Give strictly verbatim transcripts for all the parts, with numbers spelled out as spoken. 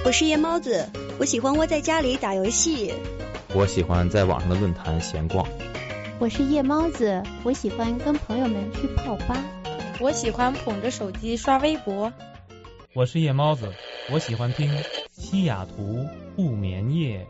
我是夜猫子，我喜欢窝在家里打游戏。 我喜欢在网上的论坛闲逛。 我是夜猫子，我喜欢跟朋友们去泡吧。 我喜欢捧着手机刷微博。 我是夜猫子，我喜欢听西雅图不眠夜。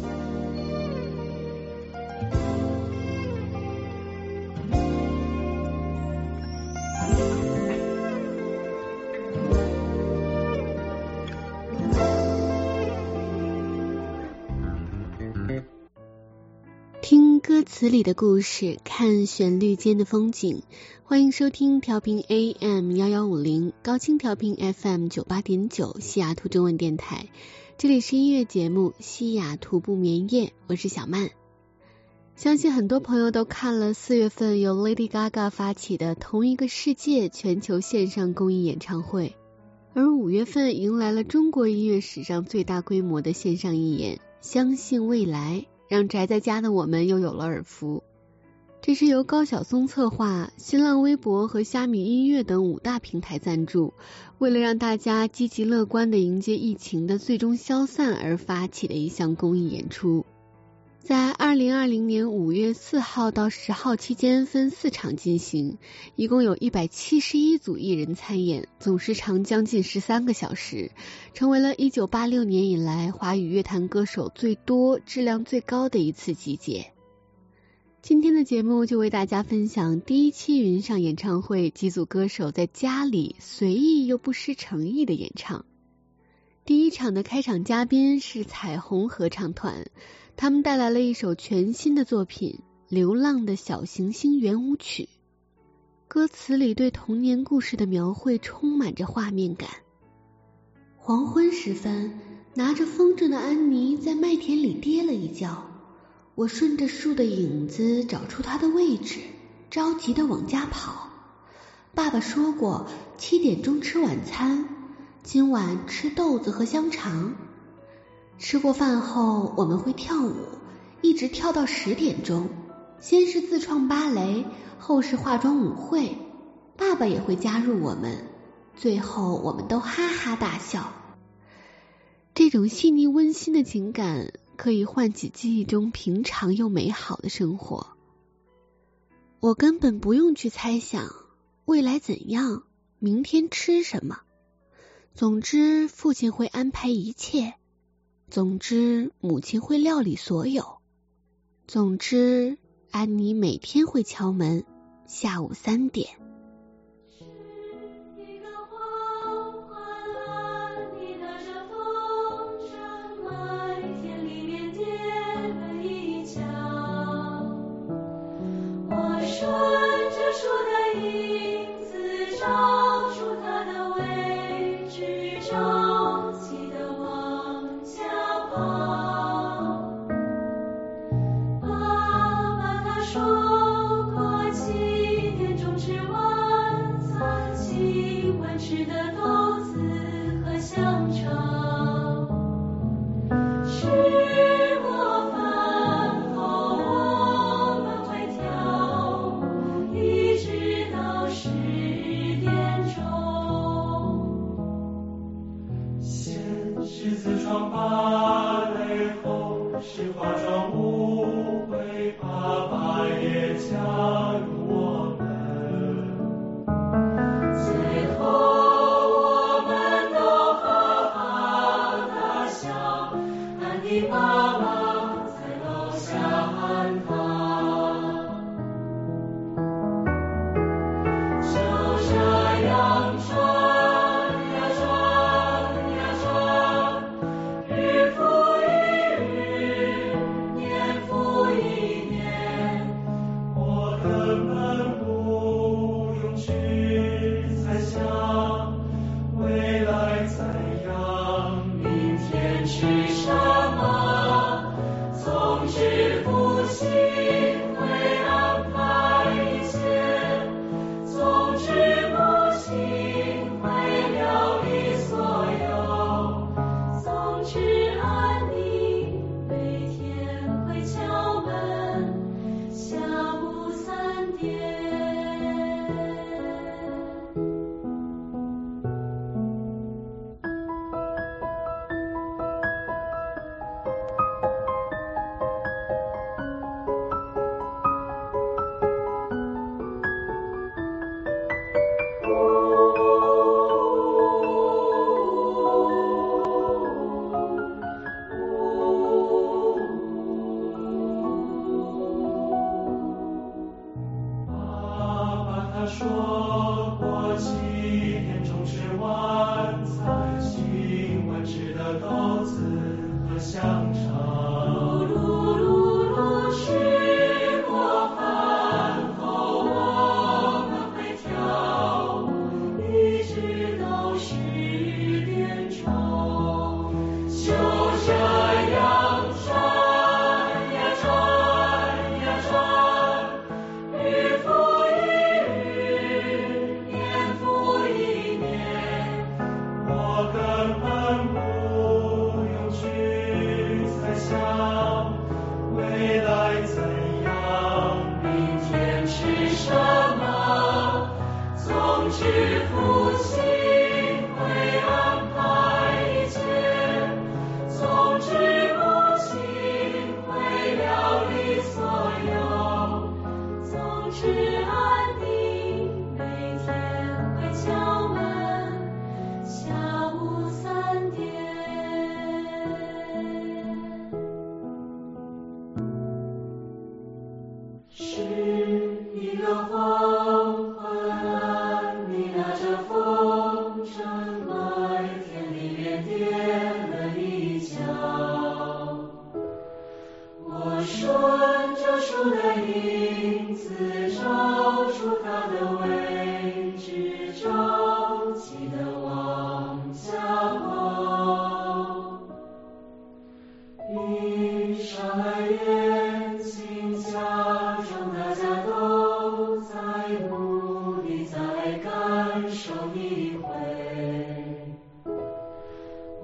听歌词里的故事，看旋律间的风景。欢迎收听调频 A M 一一五零 高清调频 F M 九十八点九 西雅图中文电台，这里是音乐节目西雅图不眠夜，我是小曼。相信很多朋友都看了四月份由 Lady Gaga 发起的同一个世界全球线上公益演唱会，而五月份迎来了中国音乐史上最大规模的线上义演，相信未来，让宅在家的我们又有了耳福。这是由高晓松策划，新浪微博和虾米音乐等五大平台赞助，为了让大家积极乐观地迎接疫情的最终消散而发起的一项公益演出。在二零二零年五月四号到十号期间分四场进行，一共有一百七十一组艺人参演，总时长将近十三个小时，成为了一九八六年以来华语乐坛歌手最多、质量最高的一次集结。今天的节目就为大家分享第一期云上演唱会几组歌手在家里随意又不失诚意的演唱。第一场的开场嘉宾是彩虹合唱团，他们带来了一首全新的作品《流浪的小行星圆舞曲》。歌词里对童年故事的描绘充满着画面感。黄昏时分，拿着风筝的安妮在麦田里跌了一跤，我顺着树的影子找出它的位置，着急地往家跑。爸爸说过七点钟吃晚餐，今晚吃豆子和香肠。吃过饭后我们会跳舞，一直跳到十点钟，先是自创芭蕾，后是化妆舞会，爸爸也会加入我们，最后我们都哈哈大笑。这种细腻温馨的情感可以唤起记忆中平常又美好的生活。我根本不用去猜想未来怎样，明天吃什么。总之，父亲会安排一切。总之，母亲会料理所有。总之，安妮每天会敲门，下午三点。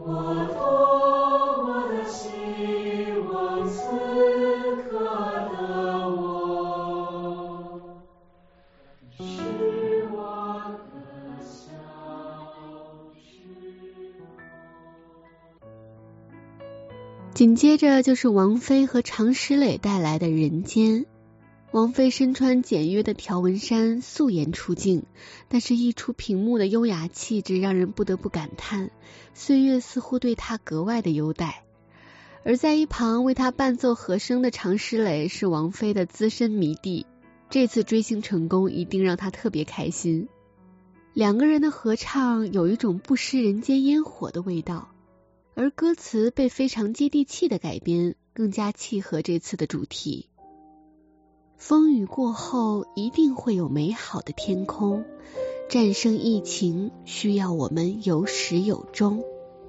紧接着就是王菲和常石磊带来的《人间》。王菲身穿简约的条纹衫，素颜出镜，但是一出屏幕的优雅气质让人不得不感叹，岁月似乎对她格外的优待。而在一旁为她伴奏和声的常石磊是王菲的资深迷弟，这次追星成功一定让他特别开心。两个人的合唱有一种不食人间烟火的味道，而歌词被非常接地气的改编，更加契合这次的主题。风雨过后一定会有美好的天空，战胜疫情需要我们有始有终。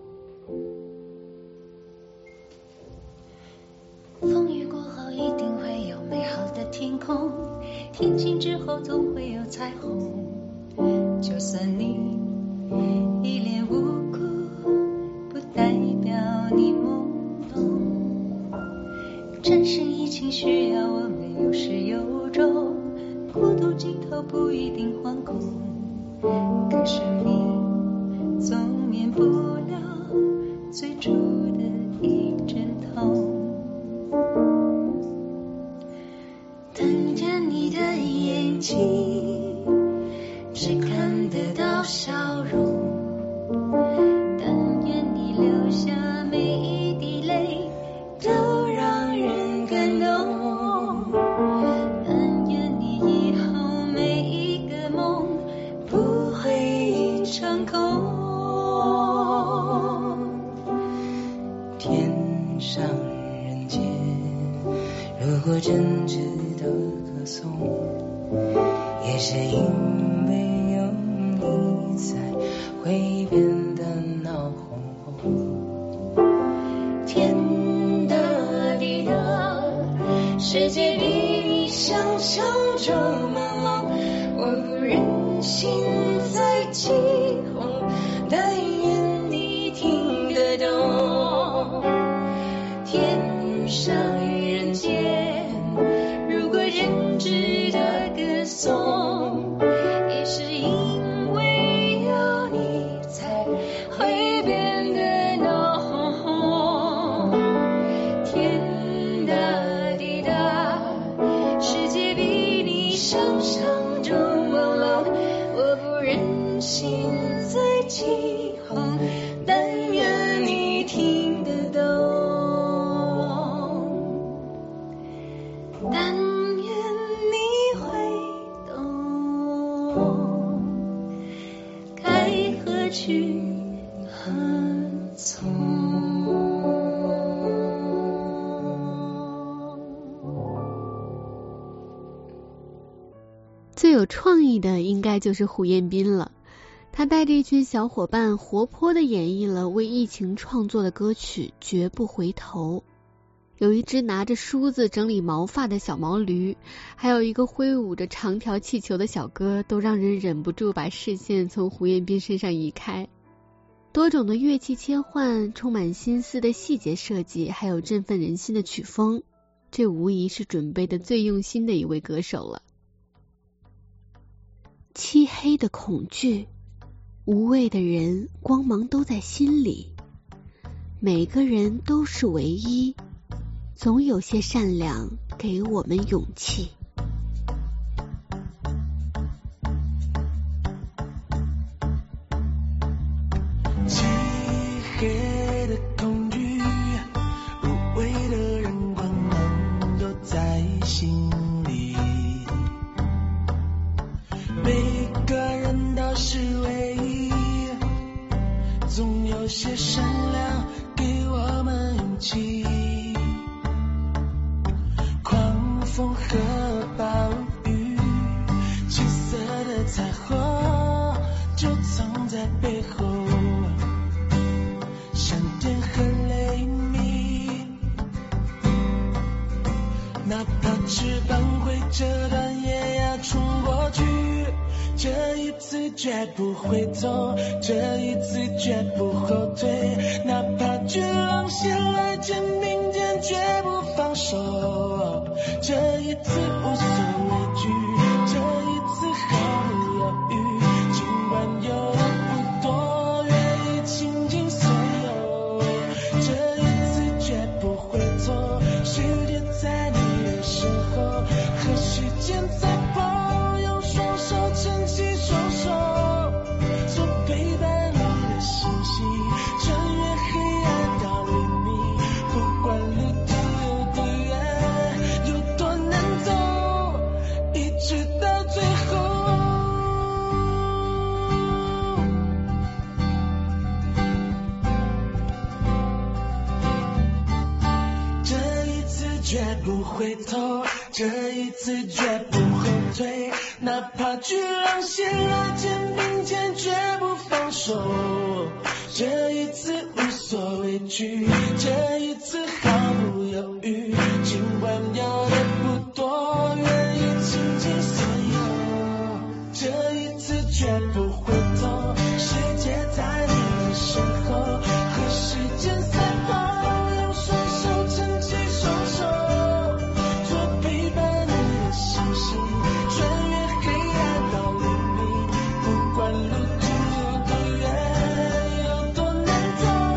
风雨过后一定会有美好的天空，天晴之后总会有彩虹。就算你一脸无辜，不代表你懵懂。战胜疫情需要我们有始有终，孤独尽头不一定惶恐，可生命总免不了最初的一阵痛。看见你的眼睛，只看得到笑容，但愿你流下每一滴泪都让人感动，但愿你以后每一个梦不会一场空。天上人间，如果真值得歌颂，也是因为有你才会变得闹哄哄。天大地大，世界比你想象中朦胧，我不忍心再起哄，但愿你听得懂。天上人间，如果真值得歌颂，也是因为有你才会变得闹哄哄。天大地大，世界比你想象中朦胧，我不忍心再起哄，但愿你听得懂。但愿你会懂，该何去何从。 最有创意的应该就是胡彦斌了，他带着一群小伙伴活泼地演绎了为疫情创作的歌曲《绝不回头》。有一只拿着梳子整理毛发的小毛驴，还有一个挥舞着长条气球的小哥，都让人忍不住把视线从胡彦斌身上移开。多种的乐器切换，充满心思的细节设计，还有振奋人心的曲风，这无疑是准备的最用心的一位歌手了。漆黑的恐惧，无畏的人，光芒都在心里。每个人都是唯一，总有些善良给我们勇气。 漆黑的恐惧，无畏的人，光芒都在心里。每个人都是唯一，总有些善良给我们勇气。狂风和暴雨，七色的彩虹就藏在背后，闪电和雷鸣，哪怕翅膀会折断也要冲过去。这一次绝不回头，这一次绝不后退，哪绝不回头，这一次绝不后退，哪怕巨浪掀了肩并肩，绝不放手。这一次无所畏惧，这一次毫不犹豫，尽管要的不多，愿意倾尽所有。这一次绝不回头，世界在你的身后，和时间赛跑，用双手撑起双手，做陪伴你的星星，穿越黑暗到黎明，不管路途有多远，有多难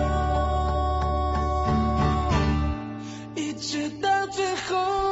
走，一直到最后。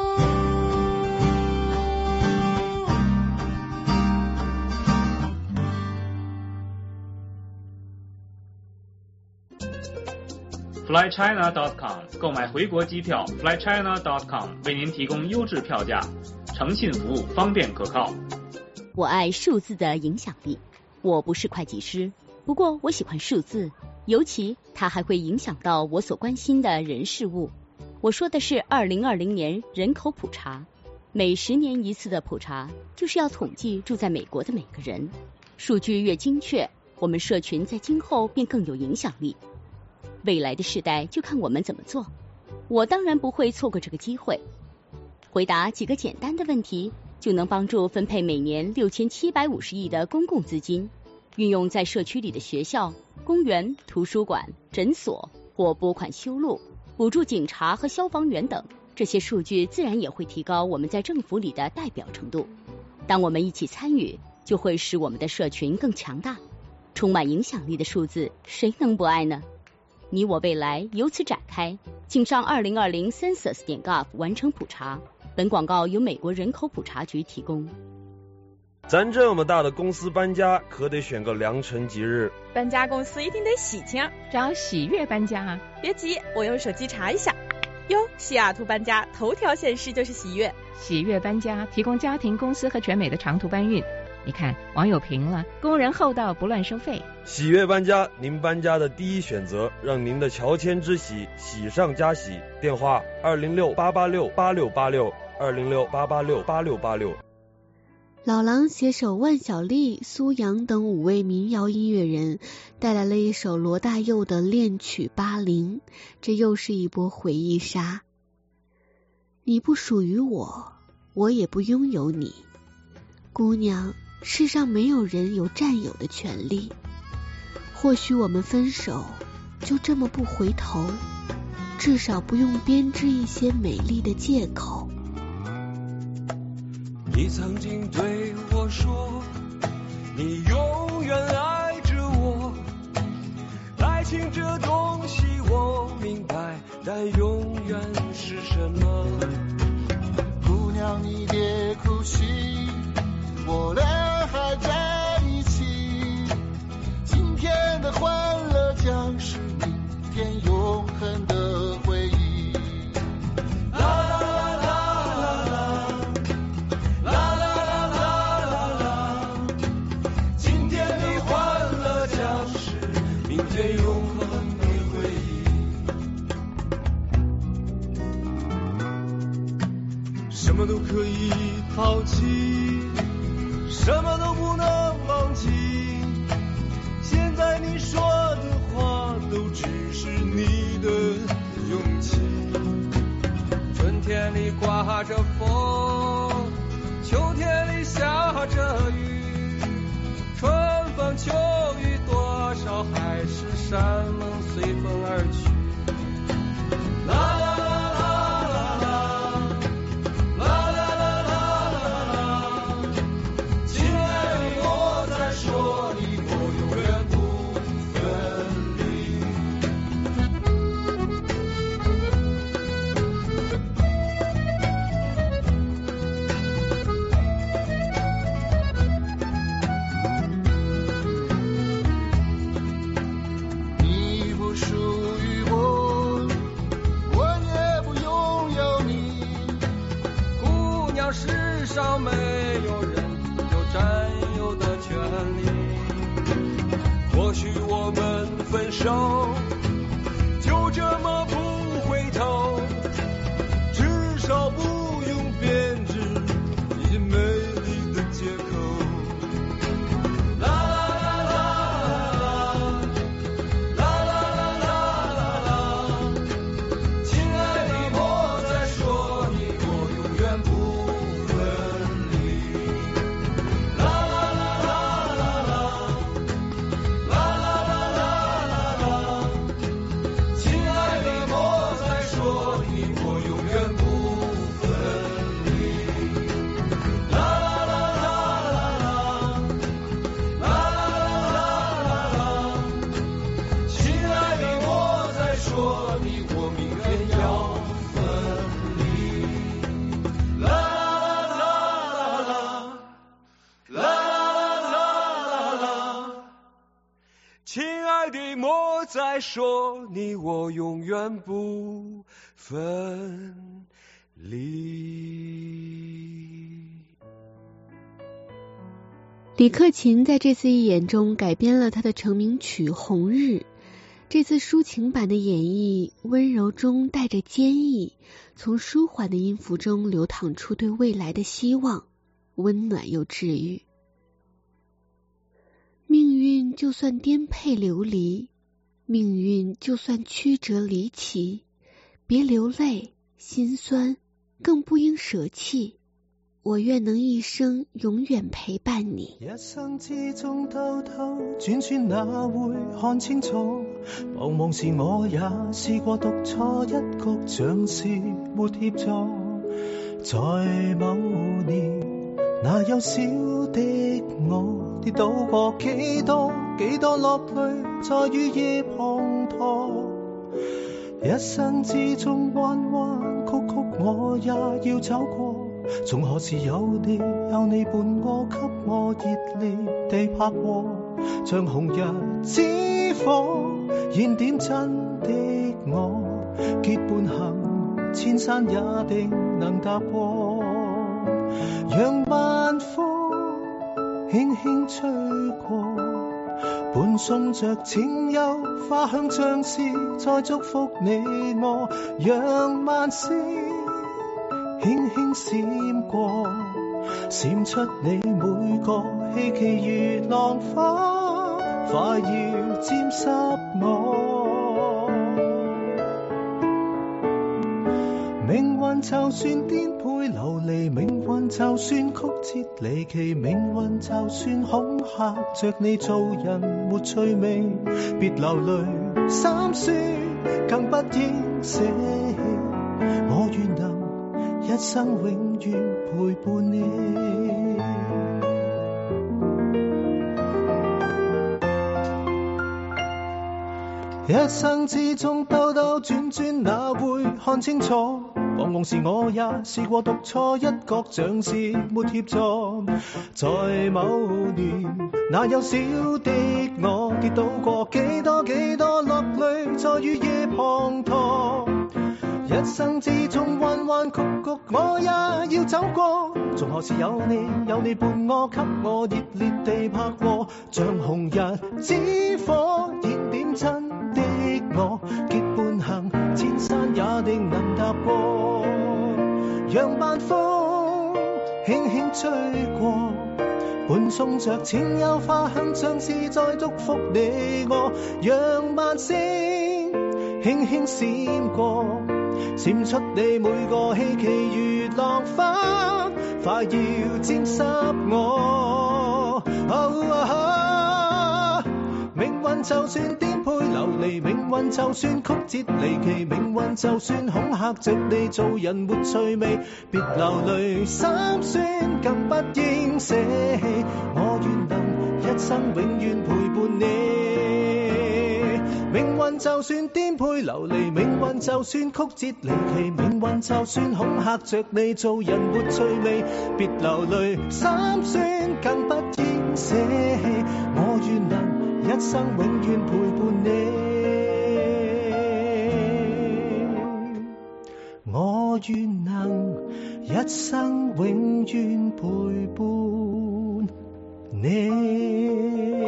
fly china dot com 购买回国机票 fly china dot com 为您提供优质票价，诚信服务，方便可靠。 我爱数字的影响力。我不是会计师，不过我喜欢数字，尤其它还会影响到我所关心的人事物。我说的是二零二零年人口普查，每十年一次的普查，就是要统计住在美国的每个人。数据越精确，我们社群在今后便更有影响力。未来的世代就看我们怎么做，我当然不会错过这个机会。回答几个简单的问题，就能帮助分配每年六千七百五十亿的公共资金，运用在社区里的学校、公园、图书馆、诊所，或拨款修路、补助警察和消防员等。这些数据自然也会提高我们在政府里的代表程度。当我们一起参与，就会使我们的社群更强大。充满影响力的数字，谁能不爱呢？你我未来由此展开，请上二零二零 census 点 gov 完成普查。本广告由美国人口普查局提供。 咱这么大的公司搬家，可得选个良辰吉日。 搬家公司一定得喜庆， 找喜悦搬家啊！ 别急，我用手机查一下。哟，西雅图搬家头条显示就是喜悦。 喜悦搬家提供家庭、公司和全美的长途搬运。你看，网友评了，工人厚道，不乱收费。 喜悦搬家，您搬家的第一选择，让您的乔迁之喜喜上加喜。电话二零六八八六八六八六二零六八八六八六八六。 老狼携手万晓利、苏阳等五位民谣音乐人，带来了一首罗大佑的恋曲八零，这又是一波回忆杀。你不属于我，我也不拥有你，姑娘。世上没有人有占有的权利，或许我们分手就这么不回头，至少不用编织一些美丽的借口。 你曾经对我说，你永远爱着我，爱情这东西我明白，但永远是什么？姑娘你别哭泣，我俩还在一起，今天的欢乐将是明天永恒的回忆。啦啦啦啦啦啦啦啦啦啦，今天的欢乐将是明天永恒的回忆。什么都可以抛弃，什么都不能忘记，现在你说的话都只是你的勇气。春天里刮着风，秋天里下着雨，春风秋雨多少还是山盟随风而去。啦啦啦啦啦啦啦啦啦啦啦，亲爱的我在说你，我永远不分离。你不属于我，我也不拥有你，姑娘，世上没有人有占有的权利。或许我们分手就这么不回头，至你我命运要分离。啦啦啦啦啦啦啦啦，亲爱的，莫再说你我永远不分离。 李克勤在这次义演中改编了他的成名曲《红日》，这次抒情版的演绎温柔中带着坚毅，从舒缓的音符中流淌出对未来的希望，温暖又治愈。命运就算颠沛流离，命运就算曲折离奇，别流泪心酸，更不应舍弃，我愿能一生永远陪伴你。 一生之中兜兜轉轉，哪會看清楚？茫茫時我也試過讀錯一局，像是沒協助。在某年，那幼小的我跌倒過幾多幾多落淚，在雨夜滂沱。一生之中彎彎曲曲，我也要走過。從何時有你有你伴我，給我熱烈地拍和，像紅日之火燃點真的我，結伴行千山也定能踏過。讓晚風輕輕吹過，伴送着清幽花香，像是在祝福你我。讓晚星輕輕閃過，閃出你每個希冀如浪花，快要沾濕我。命運就算顛沛流離，命運就算曲折離奇，命運就算恐嚇着你做人沒趣味，別流淚心酸，更不應捨棄，我願能一生永遠陪伴你。一生之中兜兜轉轉，哪會看清楚？茫茫時我也試過讀錯一角，像是沒協助。在某年，那幼小的我跌倒過幾多幾多落淚，在雨夜滂沱。一生之中彎彎曲曲，我也要走過。從何時有你有你伴我，給我熱烈地拍和，像紅日之火燃點真的我，結伴行千山也定能踏過。讓晚風輕輕吹過，伴送着清幽花香，像是在祝福你我。讓晚星輕輕閃過，閃出你每個希冀如浪花，快要沾濕我。Oh, ah, 命運就算顛沛流離，命運就算曲折離奇，命運就算恐嚇着你做人沒趣味，別流淚心酸，更不應捨棄，我願能一生永遠陪伴你。命運就算顛沛流離，命運就算曲折離奇，命運就算恐嚇着你做人沒趣味，別流淚心酸，更不應捨棄，我願能一生永遠陪伴你。我願能一生永遠陪伴你。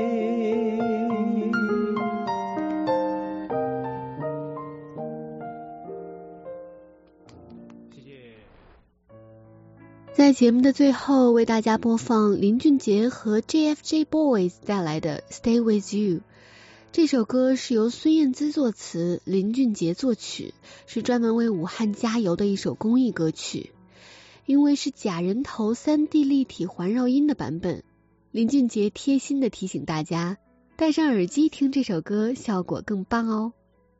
在节目的最后，为大家播放林俊杰和 J F J Boys 带来的 Stay With You。 这首歌是由孙燕姿作词，林俊杰作曲，是专门为武汉加油的一首公益歌曲。因为是假人头 三 D 立体环绕音的版本，林俊杰贴心的提醒大家，戴上耳机听这首歌效果更棒哦。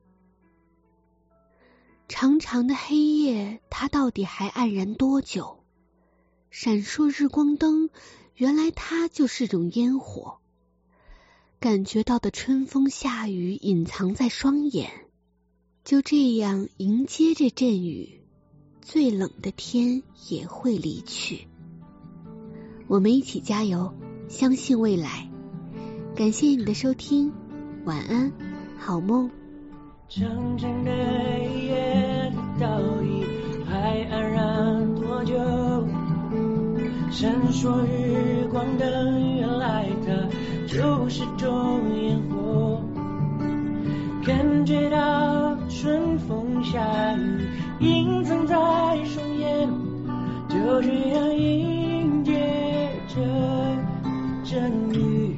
长长的黑夜，它到底还黯然多久？闪烁日光灯，原来它就是种烟火。感觉到的春风夏雨隐藏在双眼， 就这样迎接着阵雨，最冷的天也会离去。我们一起加油，相信未来。感谢你的收听，晚安，好梦。 长长的夜的倒影还安然多久？闪烁日光灯，原来它就是种烟火。感觉到春风夏雨隐藏在双眼，就这样迎接着阵雨。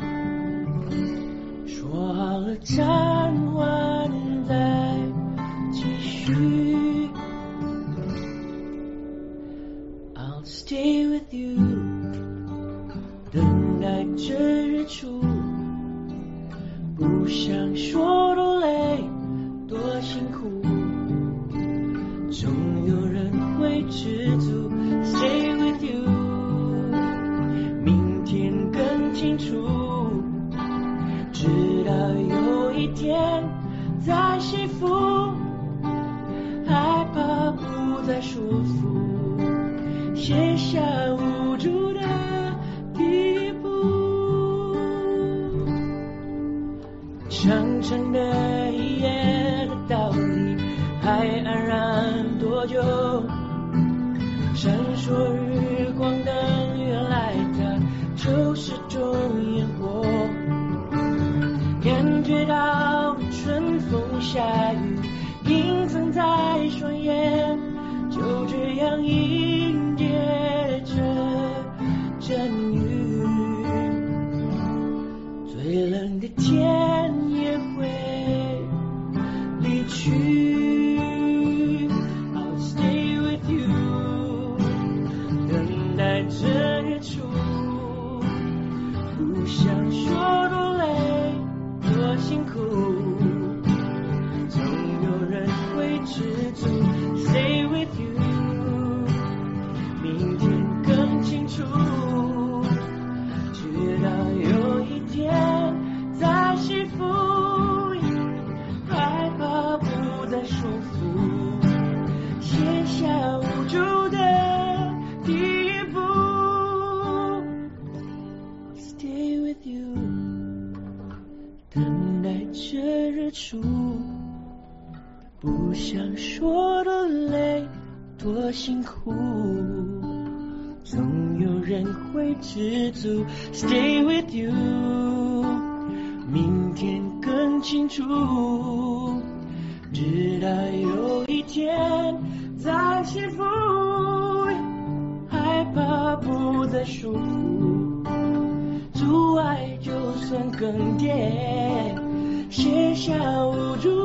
说好了暂缓再继续， I'll stay with you， 等待着日出。不想说多累多辛苦，总有人会知足。 Stay with you， 明天更清楚，直到有一天再幸福，害怕不再束缚，写下无助的第一步。长长的一夜的道理还安然多久？闪烁日光灯，原来它就是种烟火。感觉到春风夏雨隐藏在双眼，就这样迎接着阵雨。最冷的天也会离去， I'll stay with you， 等待着日出。不想说多累多辛苦，总有人会知足。 Stay with you， 明天更清楚，直到有一天再幸福，害怕不再束缚，写下无助的第一步。 Stay with you， 等待着日出。不想说多累多辛苦，总有人会知足。 Stay with you， 明天更清楚，直到有一天再幸福，害怕不再束缚，阻碍就算更迭，写下无助